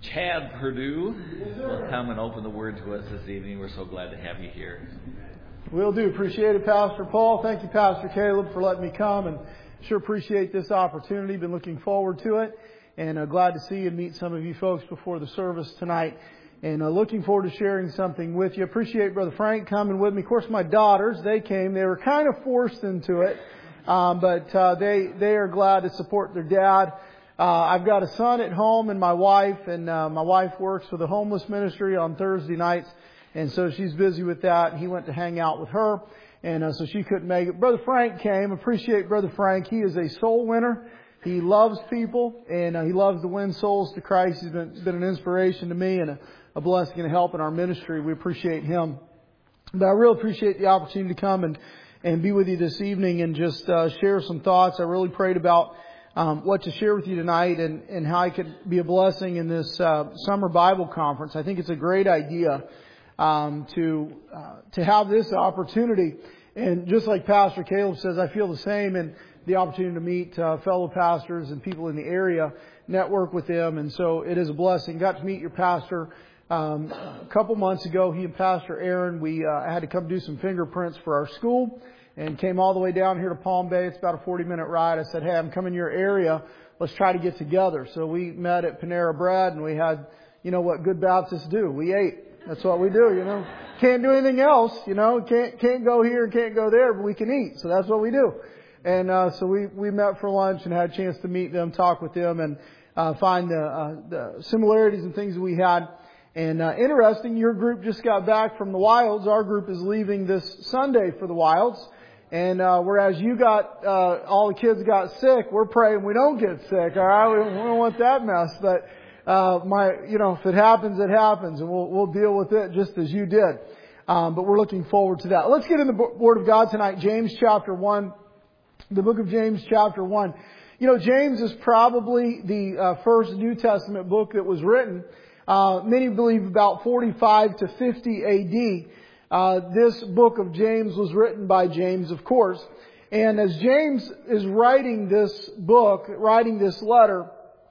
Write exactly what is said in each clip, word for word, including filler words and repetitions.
Chad Purdue will come and open the word to us this evening. We're so glad to have you here. Will do. Appreciate it, Pastor Paul. Thank you, Pastor Caleb, for letting me come, and sure appreciate this opportunity. Been looking forward to it, and uh, glad to see and meet some of you folks before the service tonight, and uh, looking forward to sharing something with you. Appreciate Brother Frank coming with me. Of course, my daughters, they came. They were kind of forced into it, um, but uh, they they are glad to support their dad. Uh, I've got a son at home and my wife, and uh, my wife works for the homeless ministry on Thursday nights. And so she's busy with that. He went to hang out with her, and uh, so she couldn't make it. Brother Frank came. Appreciate Brother Frank. He is a soul winner. He loves people, and uh, he loves to win souls to Christ. He's been, been an inspiration to me and a, a blessing and a help in our ministry. We appreciate him. But I really appreciate the opportunity to come and, and be with you this evening and just uh, share some thoughts. I really prayed about um, what to share with you tonight and, and how I could be a blessing in this uh, summer Bible conference. I think it's a great idea. Um, to uh, to have this opportunity, and just like Pastor Caleb says, I feel the same, and the opportunity to meet uh, fellow pastors and people in the area, network with them, and so it is a blessing. Got to meet your pastor um, a couple months ago. He and Pastor Aaron, we uh, had to come do some fingerprints for our school, and came all the way down here to Palm Bay. It's about a forty minute ride. I said, hey, I'm coming to your area. Let's try to get together. So we met at Panera Bread, and we had, you know what good Baptists do. We ate. That's what we do, you know. Can't do anything else, you know. Can't can't go here and can't go there, but we can eat. So that's what we do. And uh, so we we met for lunch and had a chance to meet them, talk with them, and uh, find the, uh, the similarities and things that we had. And uh, interesting, your group just got back from the Wilds. Our group is leaving this Sunday for the Wilds. And uh, whereas you got uh, all the kids got sick, we're praying we don't get sick. All right, we don't, we don't want that mess, but. Uh, my, you know, if it happens, it happens, and we'll, we'll deal with it just as you did. Um, but we're looking forward to that. Let's get in the Word of God tonight. James chapter one, the book of James chapter one. You know, James is probably the uh, first New Testament book that was written. Uh, many believe about forty-five to fifty A D. Uh, this book of James was written by James, of course. And as James is writing this book, writing this letter,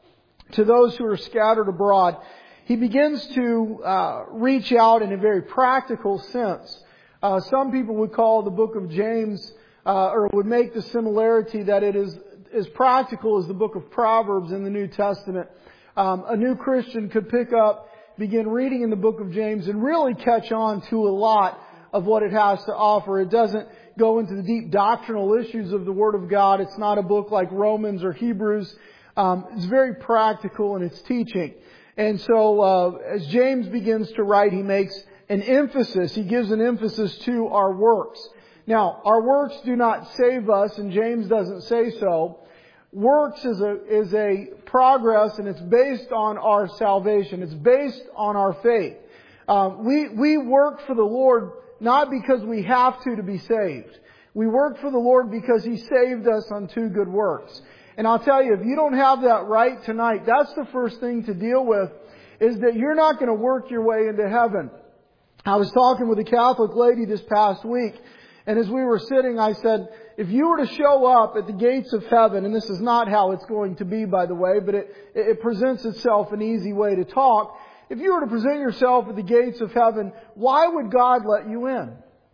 to those who are scattered abroad, he begins to uh, reach out in a very practical sense. Uh, some people would call the book of James, uh, or would make the similarity that it is as practical as the book of Proverbs in the New Testament. Um, a new Christian could pick up, begin reading in the book of James, and really catch on to a lot of what it has to offer. It doesn't go into the deep doctrinal issues of the Word of God. It's not a book like Romans or Hebrews. Um, it's very practical in its teaching. And so uh, as James begins to write, he makes an emphasis. He gives an emphasis to our works. Now, our works do not save us, and James doesn't say so. Works is a, is a progress, and it's based on our salvation. It's based on our faith. Um, we, we work for the Lord not because we have to to be saved. We work for the Lord because He saved us unto good works. And I'll tell you, if you don't have that right tonight, that's the first thing to deal with, is that you're not going to work your way into heaven. I was talking with a Catholic lady this past week, and as we were sitting, I said, if you were to show up at the gates of heaven, and this is not how it's going to be, by the way, but it, it presents itself an easy way to talk. If you were to present yourself at the gates of heaven, why would God let you in?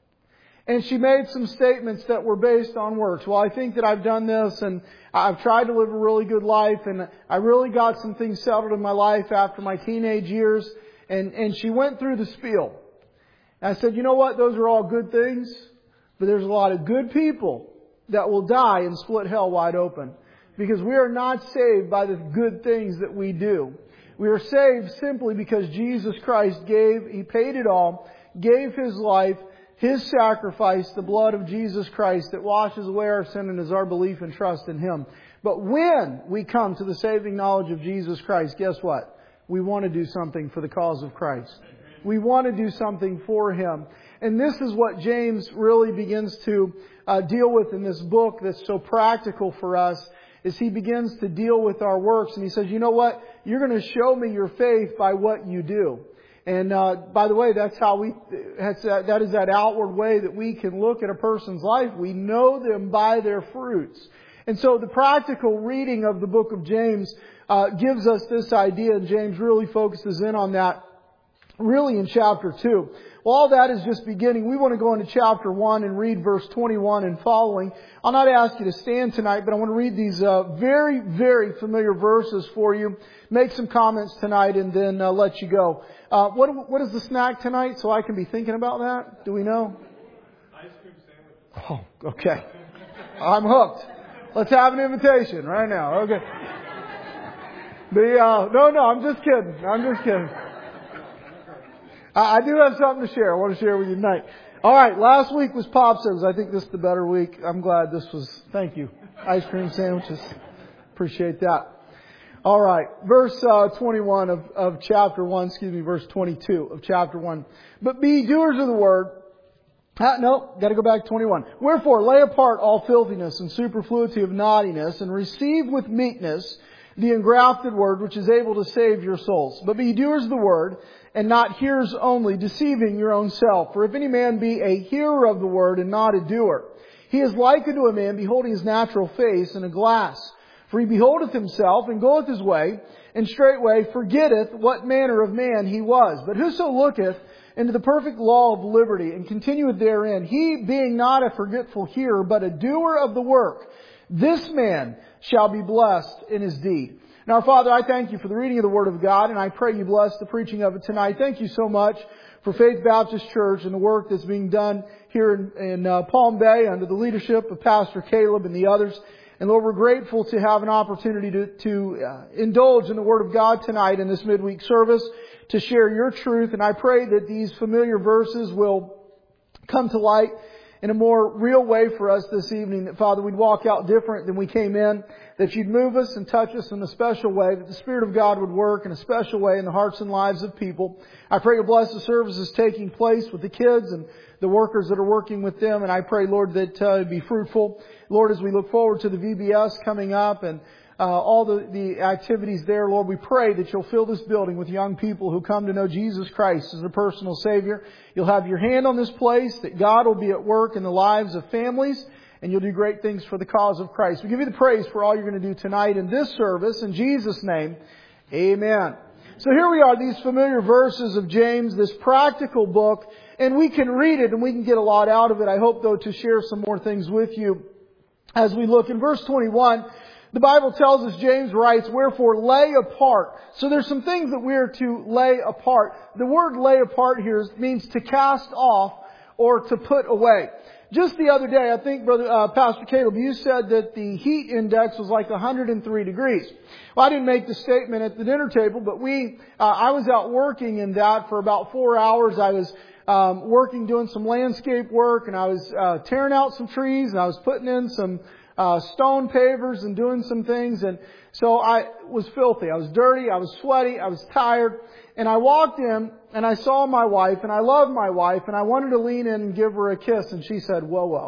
And she made some statements that were based on works. Well, I think that I've done this, and I've tried to live a really good life, and I really got some things settled in my life after my teenage years. And, and she went through the spiel. And I said, you know what? Those are all good things, but there's a lot of good people that will die and split hell wide open. Because we are not saved by the good things that we do. We are saved simply because Jesus Christ gave, He paid it all, gave His life, His sacrifice, the blood of Jesus Christ that washes away our sin, and is our belief and trust in Him. But when we come to the saving knowledge of Jesus Christ, guess what? We want to do something for the cause of Christ. We want to do something for Him. And this is what James really begins to uh, deal with in this book that's so practical for us, is he begins to deal with our works. And he says, you know what? You're going to show me your faith by what you do. And uh, by the way, that's how we, that's, that is that outward way that we can look at a person's life. We know them by their fruits. And so the practical reading of the book of James, uh, uh, gives us this idea, and James really focuses in on that really in chapter two. Well, all that is just beginning. We want to go into chapter one and read verse twenty-one and following. I'll not ask you to stand tonight, but I want to read these uh, very, very familiar verses for you. Make some comments tonight and then uh, let you go. Uh, what What is the snack tonight so I can be thinking about that? Do we know? Ice cream sandwich. Oh, okay. I'm hooked. Let's have an invitation right now. Okay. The, uh, no, no, I'm just kidding. I'm just kidding. I do have something to share. I want to share with you tonight. All right, last week was Popsicles. I think this is the better week. I'm glad this was, thank you. Ice cream sandwiches. Appreciate that. All right, verse uh, twenty-one of, of chapter one, excuse me, verse twenty-two of chapter one. But be doers of the word. Ah, no, got to go back to twenty-one. Wherefore, lay apart all filthiness and superfluity of naughtiness, and receive with meekness the engrafted word, which is able to save your souls. But be doers of the word, and not hearers only, deceiving your own self. For if any man be a hearer of the word and not a doer, he is like unto a man beholding his natural face in a glass. For he beholdeth himself, and goeth his way, and straightway forgetteth what manner of man he was. But whoso looketh into the perfect law of liberty, and continueth therein, he being not a forgetful hearer, but a doer of the work, this man shall be blessed in his deed. Now, Father, I thank you for the reading of the Word of God, and I pray you bless the preaching of it tonight. Thank you so much for Faith Baptist Church and the work that's being done here in, in uh, Palm Bay under the leadership of Pastor Caleb and the others. And Lord, we're grateful to have an opportunity to, to uh, indulge in the Word of God tonight in this midweek service, to share your truth. And I pray that these familiar verses will come to light in a more real way for us this evening, that, Father, we'd walk out different than we came in, that you'd move us and touch us in a special way, that the Spirit of God would work in a special way in the hearts and lives of people. I pray you bless the services taking place with the kids and the workers that are working with them, and I pray, Lord, that uh, it'd be fruitful. Lord, as we look forward to the V B S coming up and Uh, all the, the activities there, Lord, we pray that you'll fill this building with young people who come to know Jesus Christ as their personal Savior. You'll have your hand on this place, that God will be at work in the lives of families, and you'll do great things for the cause of Christ. We give you the praise for all you're going to do tonight in this service. In Jesus' name, amen. So here we are, these familiar verses of James, this practical book, and we can read it and we can get a lot out of it. I hope, though, to share some more things with you as we look. In verse twenty-one, the Bible tells us, James writes, wherefore lay apart. So there's some things that we're to lay apart. The word lay apart here means to cast off or to put away. Just the other day, I think, Brother uh, Pastor Caleb, you said that the heat index was like one hundred three degrees. Well, I didn't make the statement at the dinner table, but we, uh, I was out working in that for about four hours. I was um, working, doing some landscape work, and I was uh, tearing out some trees, and I was putting in some Uh, stone pavers and doing some things. And so I was filthy. I was dirty. I was sweaty. I was tired. And I walked in and I saw my wife, and I love my wife, and I wanted to lean in and give her a kiss. And she said, whoa, whoa.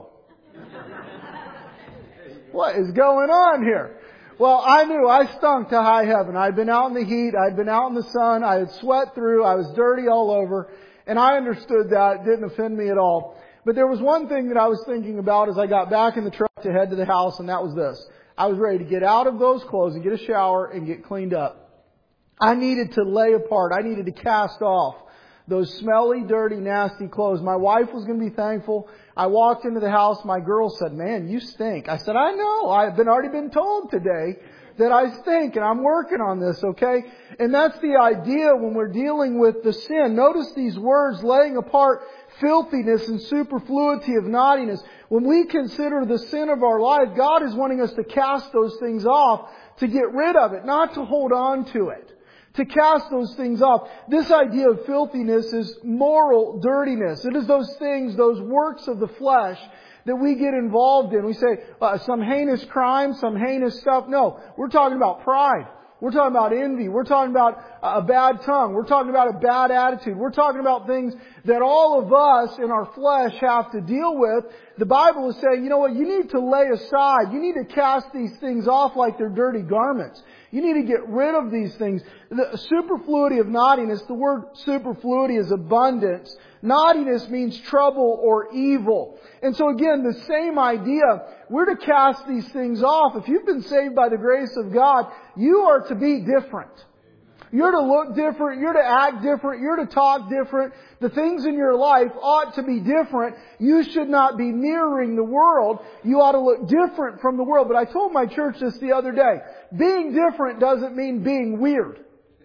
What is going on here? Well, I knew I stunk to high heaven. I'd been out in the heat. I'd been out in the sun. I had sweat through. I was dirty all over. And I understood that. It didn't offend me at all. But there was one thing that I was thinking about as I got back in the truck to head to the house, and that was this. I was ready to get out of those clothes and get a shower and get cleaned up. I needed to lay apart. I needed to cast off those smelly, dirty, nasty clothes. My wife was going to be thankful. I walked into the house. My girl said, man, you stink. I said, I know. I've been already been told today that I stink, and I'm working on this, okay? And that's the idea when we're dealing with the sin. Notice these words, laying apart filthiness and superfluity of naughtiness. When we consider the sin of our life, God is wanting us to cast those things off, to get rid of it, not to hold on to it. To cast those things off. This idea of filthiness is moral dirtiness. It is those things, those works of the flesh that we get involved in. We say, uh, some heinous crime, some heinous stuff. No, we're talking about pride. We're talking about envy. We're talking about a bad tongue. We're talking about a bad attitude. We're talking about things that all of us in our flesh have to deal with. The Bible is saying, you know what, you need to lay aside. You need to cast these things off like they're dirty garments. You need to get rid of these things. The superfluity of naughtiness, the word superfluity is abundance. Naughtiness means trouble or evil. And so again, the same idea. We're to cast these things off. If you've been saved by the grace of God, you are to be different. You're to look different. You're to act different. You're to talk different. The things in your life ought to be different. You should not be mirroring the world. You ought to look different from the world. But I told my church this the other day. Being different doesn't mean being weird.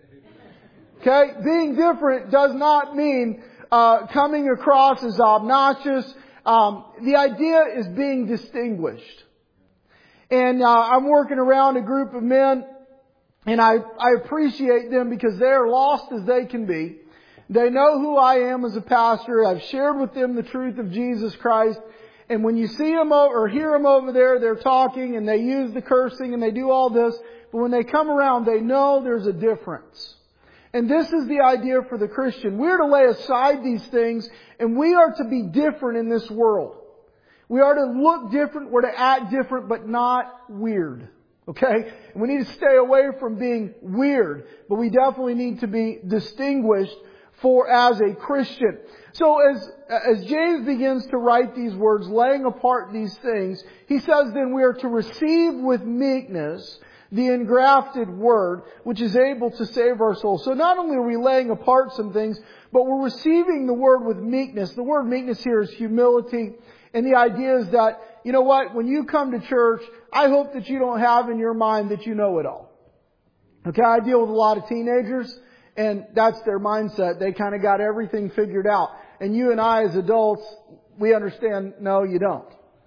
Okay? Being different does not mean uh, coming across as obnoxious. Um, the idea is being distinguished. And uh, I'm working around a group of men. And I, I appreciate them because they are lost as they can be. They know who I am as a pastor. I've shared with them the truth of Jesus Christ. And when you see them over, or hear them over there, they're talking and they use the cursing and they do all this. But when they come around, they know there's a difference. And this is the idea for the Christian. We're to lay aside these things and we are to be different in this world. We are to look different. We're to act different, but not weird. Okay? We need to stay away from being weird, but we definitely need to be distinguished for as a Christian. So as, as James begins to write these words, laying apart these things, he says then we are to receive with meekness the engrafted word, which is able to save our souls. So not only are we laying apart some things, but we're receiving the word with meekness. The word meekness here is humility. And the idea is that, you know what, when you come to church, I hope that you don't have in your mind that you know it all. Okay, I deal with a lot of teenagers, and that's their mindset. They kind of got everything figured out. And you and I as adults, we understand, no, you don't.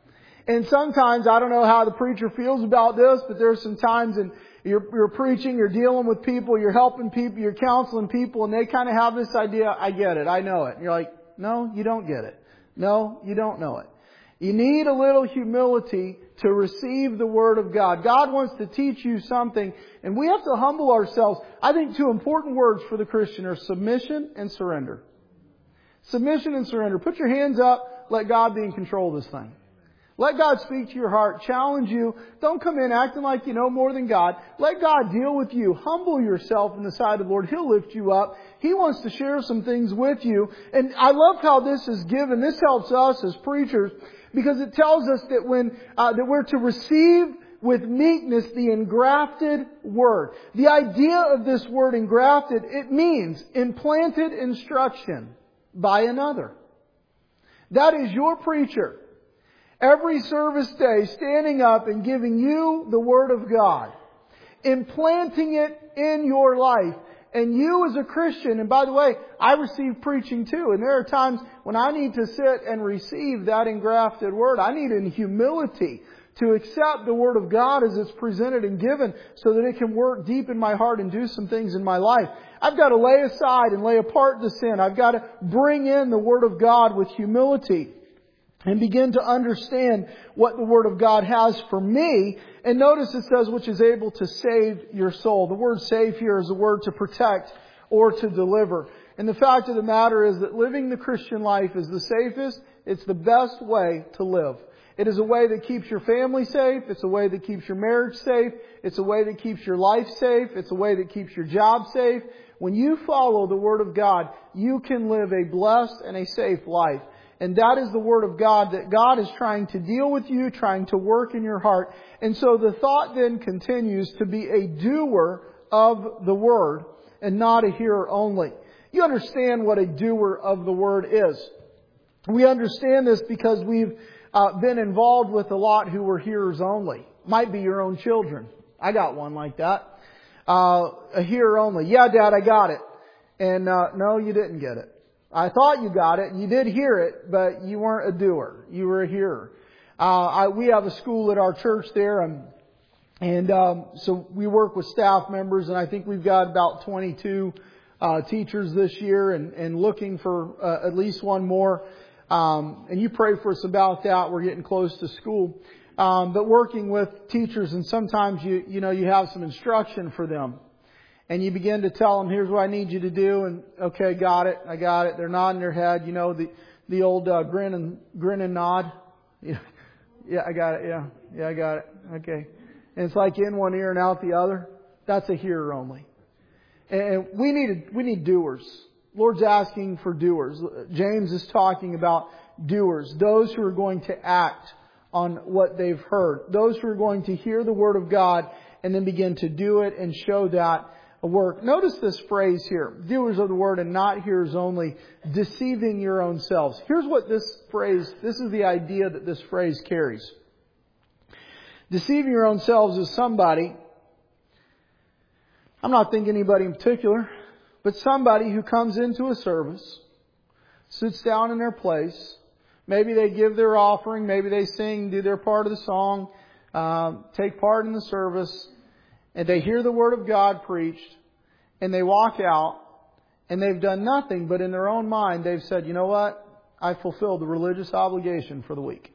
And sometimes, I don't know how the preacher feels about this, but there's some times in you're, you're preaching, you're dealing with people, you're helping people, you're counseling people, and they kind of have this idea, I get it, I know it. And you're like, no, you don't get it. No, you don't know it. You need a little humility to receive the Word of God. God wants to teach you something, and we have to humble ourselves. I think two important words for the Christian are submission and surrender. Submission and surrender. Put your hands up. Let God be in control of this thing. Let God speak to your heart. Challenge you. Don't come in acting like you know more than God. Let God deal with you. Humble yourself in the sight of the Lord. He'll lift you up. He wants to share some things with you. And I love how this is given. This helps us as preachers, because it tells us that when uh, that we're to receive with meekness the engrafted word. The idea of this word engrafted, it means implanted instruction by another. That is your preacher every service day standing up and giving you the Word of God, implanting it in your life. And you as a Christian, and by the way, I receive preaching too. And there are times when I need to sit and receive that engrafted word. I need in humility to accept the Word of God as it's presented and given so that it can work deep in my heart and do some things in my life. I've got to lay aside and lay apart the sin. I've got to bring in the Word of God with humility and begin to understand what the Word of God has for me. And notice it says, which is able to save your soul. The word save here is a word to protect or to deliver. And the fact of the matter is that living the Christian life is the safest. It's the best way to live. It is a way that keeps your family safe. It's a way that keeps your marriage safe. It's a way that keeps your life safe. It's a way that keeps your job safe. When you follow the Word of God, you can live a blessed and a safe life. And that is the Word of God, that God is trying to deal with you, trying to work in your heart. And so the thought then continues to be a doer of the Word and not a hearer only. You understand what a doer of the Word is. We understand this because we've uh, been involved with a lot who were hearers only. Might be your own children. I got one like that. Uh, a hearer only. Yeah, Dad, I got it. And uh, no, you didn't get it. I thought you got it. You did hear it, but you weren't a doer. You were a hearer. Uh, I, we have a school at our church there, and, and um, so we work with staff members, and I think we've got about twenty-two uh, teachers this year, and, and looking for uh, at least one more. Um, and you pray for us about that. We're getting close to school, um, but working with teachers, and sometimes you you know you have some instruction for them. And you begin to tell them, here's what I need you to do. And okay, got it. I got it. They're nodding their head. You know, the, the old uh, grin and grin and nod. Yeah, yeah, I got it. Yeah. Yeah, I got it. Okay. And it's like in one ear and out the other. that's a hearer only. And we need, we need doers. Lord's asking for doers. James is talking about doers. Those who are going to act on what they've heard. Those who are going to hear the Word of God and then begin to do it and show that work. Notice this phrase here. Doers of the Word and not hearers only, deceiving your own selves. Here's what this phrase, this is the idea that this phrase carries. Deceiving your own selves is somebody, I'm not thinking anybody in particular, but somebody who comes into a service, sits down in their place, maybe they give their offering, maybe they sing, do their part of the song, um, take part in the service, and they hear the Word of God preached, and they walk out, and they've done nothing, but in their own mind they've said, you know what? I fulfilled the religious obligation for the week.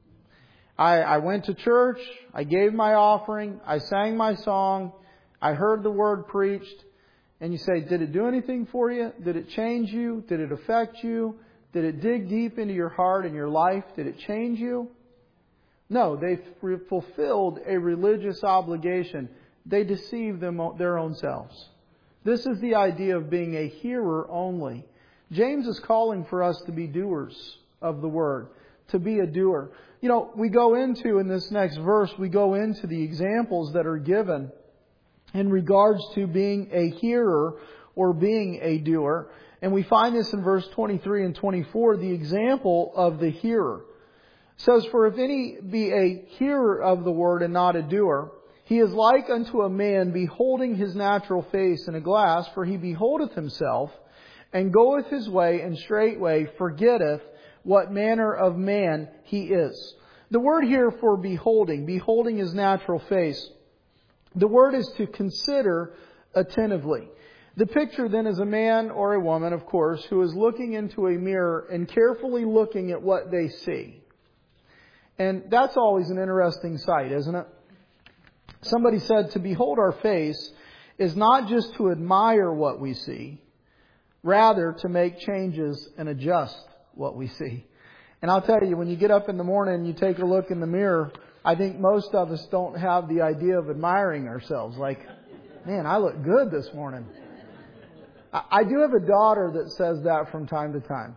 I, I went to church, I gave my offering, I sang my song, I heard the Word preached, and you say, did it do anything for you? Did it change you? Did it affect you? Did it dig deep into your heart and your life? Did it change you? No, they fulfilled a religious obligation. They deceived them, their own selves. This is the idea of being a hearer only. James is calling for us to be doers of the Word, to be a doer. You know, we go into, in this next verse, we go into the examples that are given in regards to being a hearer or being a doer. And we find this in verse twenty-three and twenty-four, the example of the hearer. It says, for if any be a hearer of the Word and not a doer, he is like unto a man beholding his natural face in a glass, for he beholdeth himself, and goeth his way, and straightway forgetteth what manner of man he is. The word here for beholding, beholding his natural face, the word is to consider attentively. The picture then is a man or a woman, of course, who is looking into a mirror and carefully looking at what they see. And that's always an interesting sight, isn't it? Somebody said to behold our face is not just to admire what we see, rather to make changes and adjust what we see. And I'll tell you, when you get up in the morning and you take a look in the mirror, I think most of us don't have the idea of admiring ourselves. Like, man, I look good this morning. I do have a daughter that says that from time to time.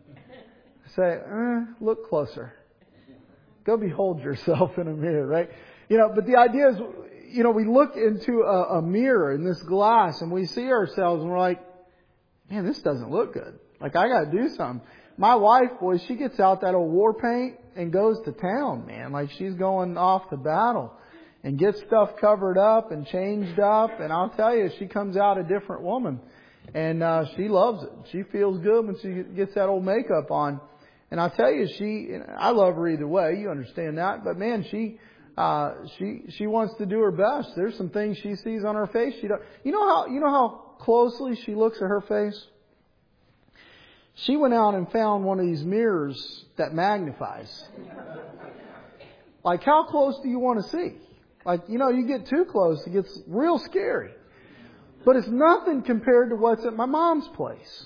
I say, eh, look closer. Go behold yourself in a mirror, right? You know, but the idea is, you know, we look into a, a mirror in this glass and we see ourselves and we're like, man, this doesn't look good. Like, I got to do something. My wife, boy, she gets out that old war paint and goes to town, man. Like, she's going off to battle and gets stuff covered up and changed up. And I'll tell you, she comes out a different woman. And uh, she loves it. She feels good when she gets that old makeup on. And I'll tell you, she, I love her either way. You understand that. But man, she, uh, she, she wants to do her best. There's some things she sees on her face. She don't, you know how, you know how closely she looks at her face? She went out and found one of these mirrors that magnifies. Like, how close do you want to see? Like, you know, you get too close, it gets real scary. But it's nothing compared to what's at my mom's place.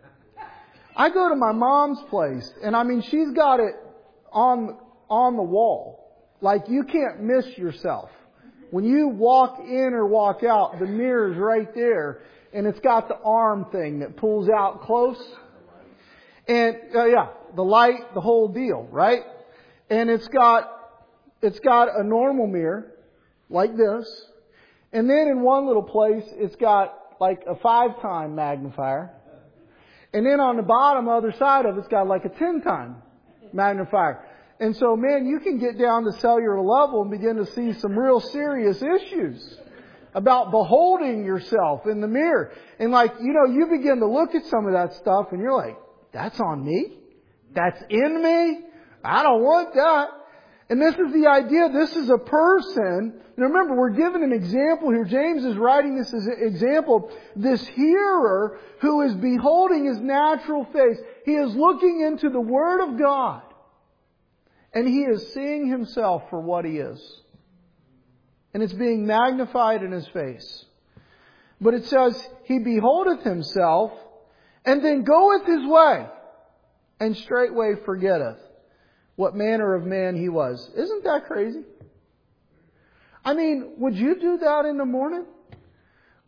I go to my mom's place, and I mean, she's got it on, on the wall. Like, you can't miss yourself. When you walk in or walk out, the mirror's right there, and it's got the arm thing that pulls out close. And, uh, yeah, the light, the whole deal, right? And it's got, it's got a normal mirror, like this. And then in one little place, it's got like a five-time magnifier. And then on the bottom, other side of it, it's got like a ten-time magnifier. And so, man, you can get down to cellular level and begin to see some real serious issues about beholding yourself in the mirror. And like, you know, you begin to look at some of that stuff and you're like, that's on me? That's in me? I don't want that. And this is the idea. This is a person. Now remember, we're given an example here. James is writing this as an example. This hearer who is beholding his natural face. He is looking into the Word of God. And he is seeing himself for what he is. And it's being magnified in his face. But it says, he beholdeth himself, and then goeth his way, and straightway forgetteth what manner of man he was. Isn't that crazy? I mean, would you do that in the morning?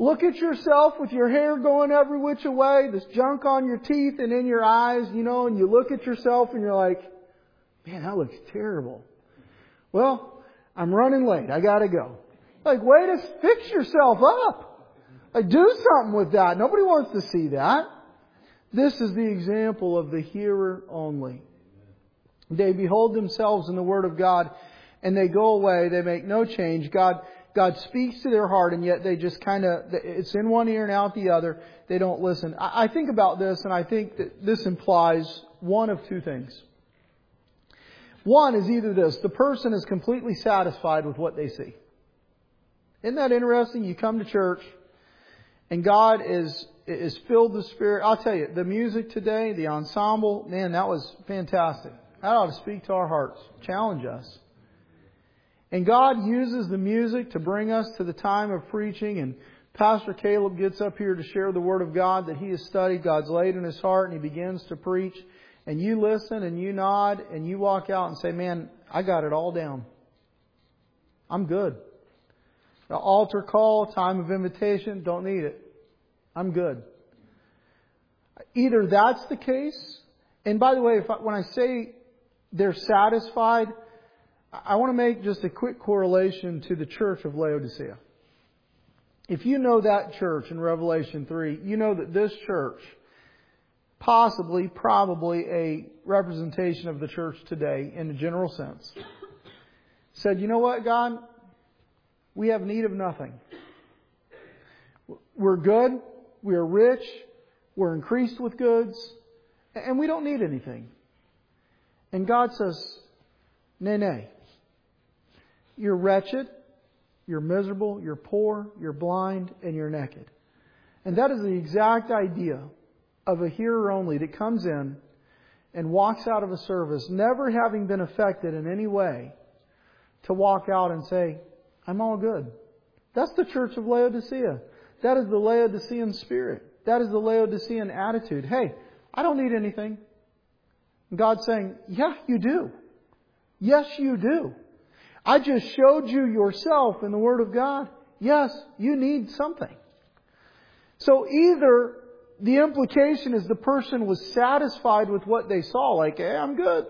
Look at yourself with your hair going every which way, this junk on your teeth and in your eyes, you know, and you look at yourself and you're like, man, that looks terrible. Well, I'm running late. I gotta go. Like, way to fix yourself up. Like, do something with that. Nobody wants to see that. This is the example of the hearer only. They behold themselves in the Word of God and they go away. They make no change. God God speaks to their heart, and yet they just kind of, it's in one ear and out the other. They don't listen. I think about this, and I think that this implies one of two things. One is either this: the person is completely satisfied with what they see. Isn't that interesting? You come to church, and God is is filled with the Spirit. I'll tell you, the music today, the ensemble, man, that was fantastic. That ought to speak to our hearts, challenge us. And God uses the music to bring us to the time of preaching. And Pastor Caleb gets up here to share the Word of God that he has studied. God's laid in his heart, and he begins to preach. And you listen and you nod and you walk out and say, man, I got it all down. I'm good. The altar call, time of invitation, don't need it. I'm good. Either that's the case. And by the way, if I, when I say they're satisfied, I want to make just a quick correlation to the church of Laodicea. If you know that church in Revelation three, you know that this church, possibly, probably a representation of the church today in a general sense, said, you know what, God? We have need of nothing. We're good. We're rich. We're increased with goods. And we don't need anything. And God says, nay, nay. You're wretched, you're miserable, you're poor, you're blind, and you're naked. And that is the exact idea of a hearer only that comes in and walks out of a service, never having been affected in any way, to walk out and say, I'm all good. That's the church of Laodicea. That is the Laodicean spirit. That is the Laodicean attitude. Hey, I don't need anything. And God's saying, yeah, you do. Yes, you do. I just showed you yourself in the Word of God. Yes, you need something. So either the implication is the person was satisfied with what they saw, like, hey, I'm good.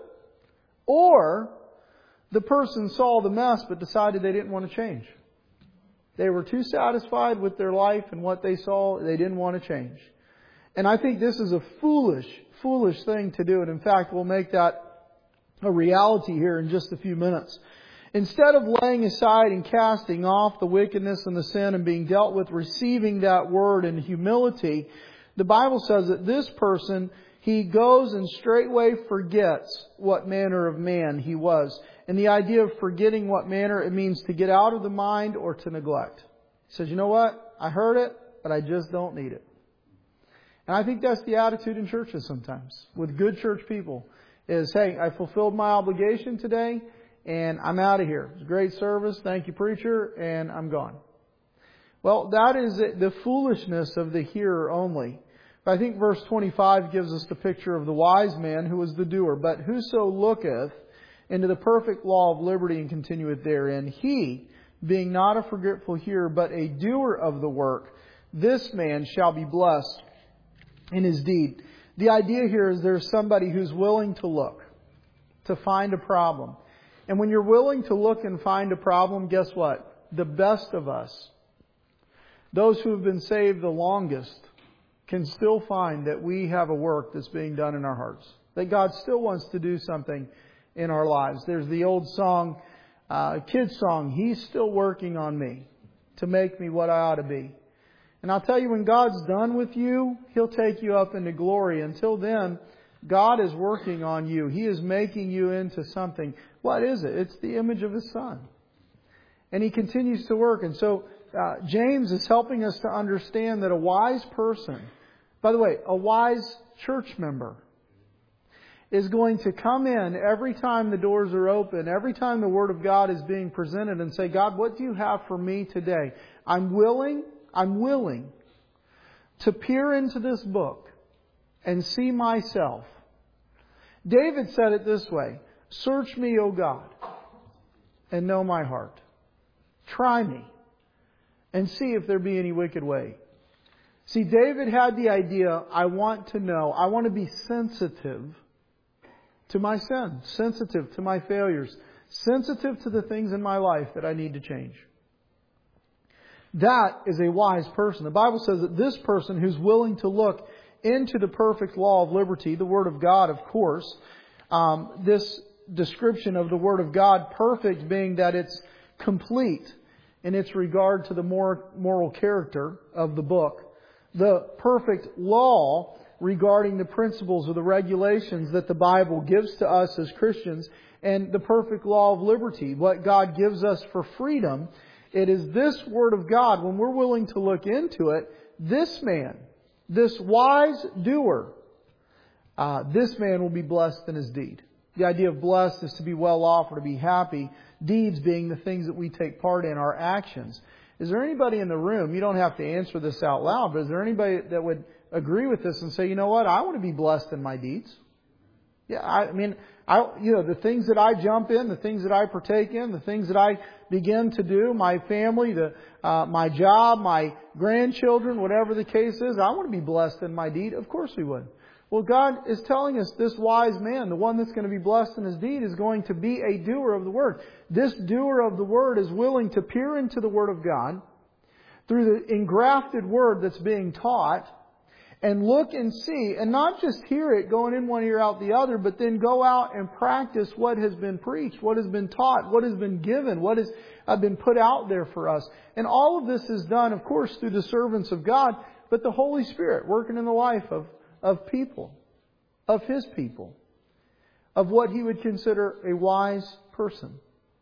Or the person saw the mess but decided they didn't want to change. They were too satisfied with their life and what they saw, they didn't want to change. And I think this is a foolish, foolish thing to do. And in fact, we'll make that a reality here in just a few minutes. Instead of laying aside and casting off the wickedness and the sin and being dealt with, receiving that word in humility, the Bible says that this person, he goes and straightway forgets what manner of man he was. And the idea of forgetting what manner, it means to get out of the mind or to neglect. He says, you know what? I heard it, but I just don't need it. And I think that's the attitude in churches sometimes with good church people is, hey, I fulfilled my obligation today and I'm out of here. It was a great service. Thank you, preacher. And I'm gone. Well, that is the foolishness of the hearer only. But I think verse twenty-five gives us the picture of the wise man who was the doer. But whoso looketh into the perfect law of liberty and continueth therein, he, being not a forgetful hearer, but a doer of the work, this man shall be blessed in his deed. The idea here is there's somebody who's willing to look, to find a problem. And when you're willing to look and find a problem, guess what? The best of us, those who have been saved the longest, can still find that we have a work that's being done in our hearts. That God still wants to do something in our lives. There's the old song, uh, kid's song, He's still working on me to make me what I ought to be. And I'll tell you, when God's done with you, He'll take you up into glory. Until then, God is working on you. He is making you into something. What is it? It's the image of His Son. And He continues to work. And so uh, James is helping us to understand that a wise person, by the way, a wise church member, is going to come in every time the doors are open, every time the Word of God is being presented and say, God, what do you have for me today? I'm willing, I'm willing to peer into this book and see myself. David said it this way, search me, O God, and know my heart. Try me and see if there be any wicked way. See, David had the idea, I want to know, I want to be sensitive to my sin, sensitive to my failures, sensitive to the things in my life that I need to change. That is a wise person. The Bible says that this person who's willing to look into the perfect law of liberty, the Word of God, of course, um, this description of the Word of God, perfect being that it's complete in its regard to the moral character of the book. The perfect law regarding the principles or the regulations that the Bible gives to us as Christians, and the perfect law of liberty, what God gives us for freedom. It is this Word of God, when we're willing to look into it, this man, this wise doer, uh, this man will be blessed in his deed. The idea of blessed is to be well off or to be happy. Deeds being the things that we take part in, our actions. Is there anybody in the room, you don't have to answer this out loud, but is there anybody that would agree with this and say, you know what, I want to be blessed in my deeds? Yeah, I mean, I, you know, the things that I jump in, the things that I partake in, the things that I begin to do, my family, the, uh, my job, my grandchildren, whatever the case is, I want to be blessed in my deed. Of course we would. Well, God is telling us this wise man, the one that's going to be blessed in his deed, is going to be a doer of the Word. This doer of the Word is willing to peer into the Word of God through the engrafted Word that's being taught, and look and see, and not just hear it going in one ear out the other, but then go out and practice what has been preached, what has been taught, what has been given, what has been put out there for us. And all of this is done, of course, through the servants of God, but the Holy Spirit working in the life of, of people, of His people, of what He would consider a wise person.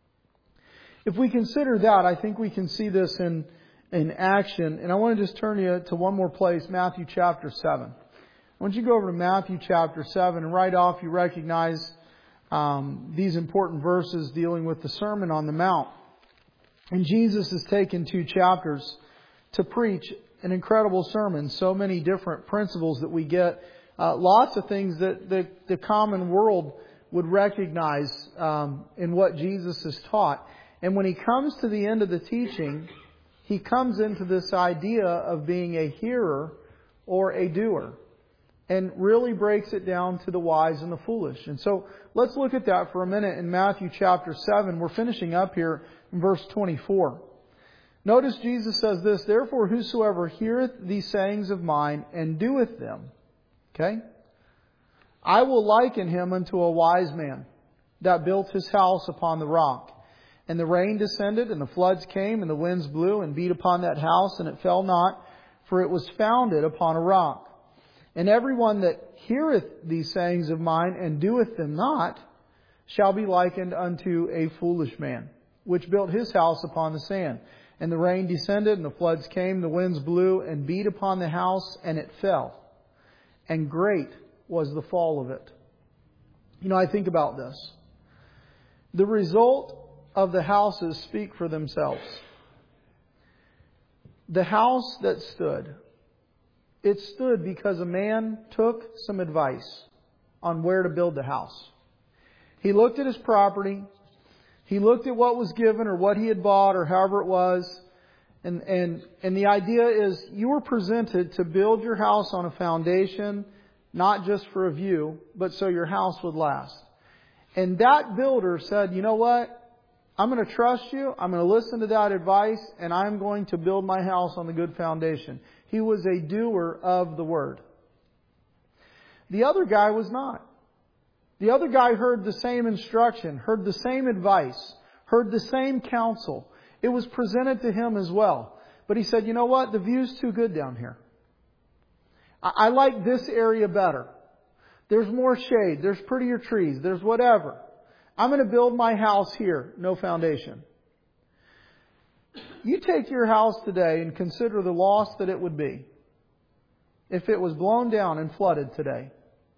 If we consider that, I think we can see this in in action. And I want to just turn you to one more place, Matthew chapter seven. I want you to go over to Matthew chapter seven, and right off you recognize um, these important verses dealing with the Sermon on the Mount. And Jesus has taken two chapters to preach an incredible sermon. So many different principles that we get. Uh, lots of things that the, the common world would recognize um, in what Jesus has taught. And when He comes to the end of the teaching, He comes into this idea of being a hearer or a doer, and really breaks it down to the wise and the foolish. And so let's look at that for a minute in Matthew chapter seven. We're finishing up here in verse twenty-four. Notice Jesus says this, "Therefore whosoever heareth these sayings of mine and doeth them," okay, "I will liken him unto a wise man that built his house upon the rock. And the rain descended, and the floods came, and the winds blew, and beat upon that house, and it fell not, for it was founded upon a rock. And every one that heareth these sayings of mine, and doeth them not, shall be likened unto a foolish man, which built his house upon the sand. And the rain descended, and the floods came, the winds blew, and beat upon the house, and it fell. And great was the fall of it." You know, I think about this. The result of the houses speak for themselves. The house that stood, it stood because a man took some advice on where to build the house. He looked at his property. He looked at what was given or what he had bought or however it was. And, and, and the idea is you were presented to build your house on a foundation, not just for a view, but so your house would last. And that builder said, you know what? I'm going to trust you. I'm going to listen to that advice, and I'm going to build my house on the good foundation. He was a doer of the Word. The other guy was not. The other guy heard the same instruction, heard the same advice, heard the same counsel. It was presented to him as well. But he said, you know what? The view's too good down here. I, I like this area better. There's more shade. There's prettier trees. There's whatever. I'm going to build my house here. No foundation. You take your house today and consider the loss that it would be if it was blown down and flooded today.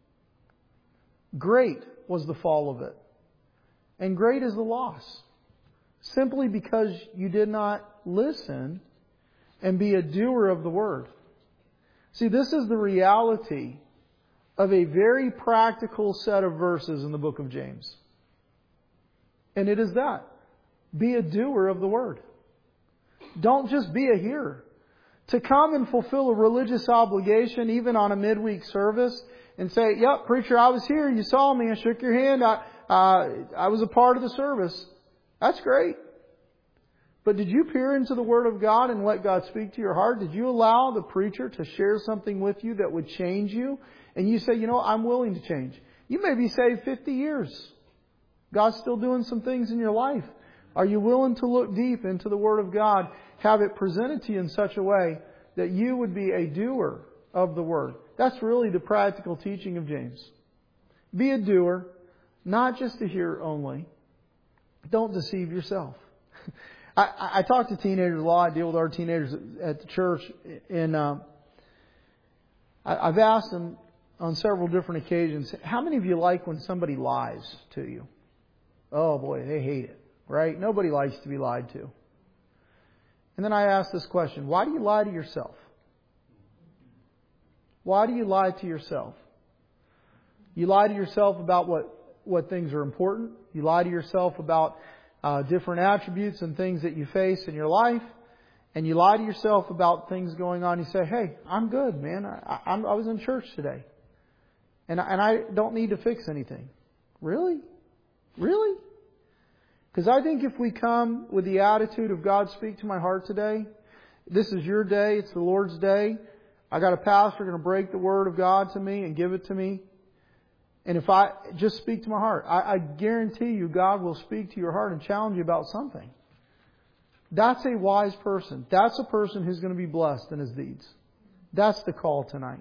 Great was the fall of it. And great is the loss. Simply because you did not listen and be a doer of the Word. See, this is the reality of a very practical set of verses in the book of James. And it is that. Be a doer of the Word. Don't just be a hearer. To come and fulfill a religious obligation, even on a midweek service, and say, yep, preacher, I was here. You saw me. I shook your hand. I, uh, I was a part of the service. That's great. But did you peer into the Word of God and let God speak to your heart? Did you allow the preacher to share something with you that would change you? And you say, you know, I'm willing to change. You may be saved fifty years. God's still doing some things in your life. Are you willing to look deep into the Word of God, have it presented to you in such a way that you would be a doer of the Word? That's really the practical teaching of James. Be a doer, not just a hearer only. Don't deceive yourself. I, I talk to teenagers a lot. I deal with our teenagers at the church. And uh, I, I've asked them on several different occasions, how many of you like when somebody lies to you? Oh boy, they hate it, right? Nobody likes to be lied to. And then I ask this question, why do you lie to yourself? Why do you lie to yourself? You lie to yourself about what, what things are important. You lie to yourself about Uh, different attributes and things that you face in your life, and you lie to yourself about things going on. You say, "Hey, I'm good, man. I, I, I was in church today, and I, and I don't need to fix anything." Really, really? Because I think if we come with the attitude of God, speak to my heart today. This is your day. It's the Lord's day. I got a pastor going to break the Word of God to me and give it to me. And if I just speak to my heart, I, I guarantee you God will speak to your heart and challenge you about something. That's a wise person. That's a person who's going to be blessed in his deeds. That's the call tonight.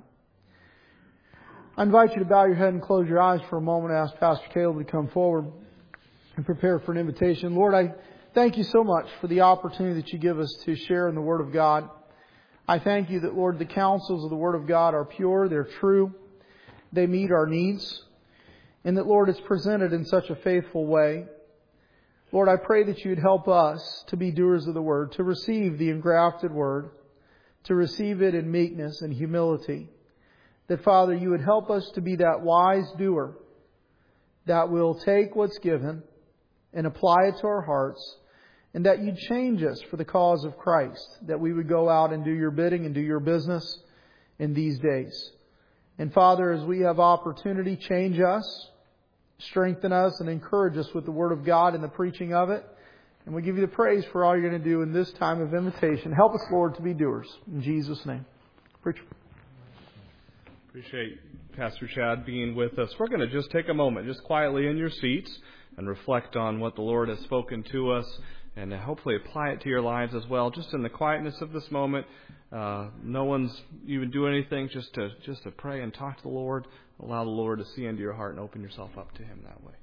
I invite you to bow your head and close your eyes for a moment. I ask Pastor Caleb to come forward and prepare for an invitation. Lord, I thank you so much for the opportunity that you give us to share in the Word of God. I thank you that, Lord, the counsels of the Word of God are pure, they're true, they meet our needs. And that, Lord, it's presented in such a faithful way. Lord, I pray that you'd help us to be doers of the Word, to receive the engrafted Word, to receive it in meekness and humility. That, Father, you would help us to be that wise doer that will take what's given and apply it to our hearts, and that you'd change us for the cause of Christ, that we would go out and do your bidding and do your business in these days. And Father, as we have opportunity, change us, strengthen us, and encourage us with the Word of God and the preaching of it. And we give you the praise for all you're going to do in this time of invitation. Help us, Lord, to be doers. In Jesus' name. Preacher. Appreciate Pastor Chad being with us. We're going to just take a moment, just quietly in your seats, and reflect on what the Lord has spoken to us, and hopefully apply it to your lives as well. Just in the quietness of this moment, uh, no one's even doing anything, just to just to pray and talk to the Lord. Allow the Lord to see into your heart and open yourself up to Him that way.